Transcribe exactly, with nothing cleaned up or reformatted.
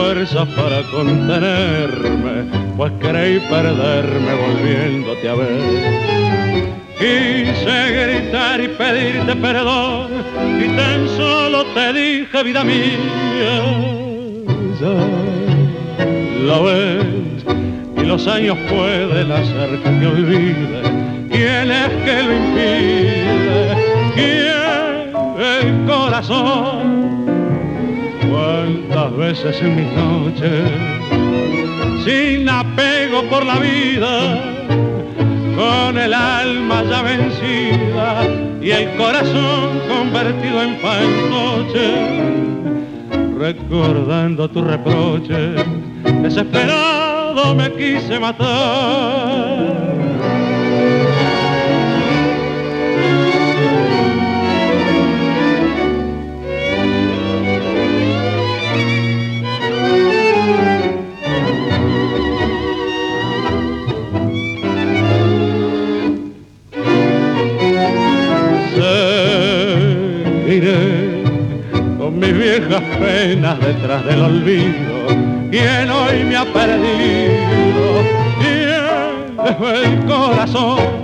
fuerzas para contenerme, pues creí perderme volviéndote a ver. Quise gritar y pedirte perdón y tan solo te dije, vida mía, ya lo ves, y los años pueden hacer que te olvide. ¿Quién es que lo impide? ¿Quién? El corazón. Cuántas veces en mis noches, sin apego por la vida, con el alma ya vencida y el corazón convertido en fantoche, recordando tus reproches, desesperado me quise matar. Con mis viejas penas detrás del olvido, quien hoy me ha perdido, ¿quién es el corazón?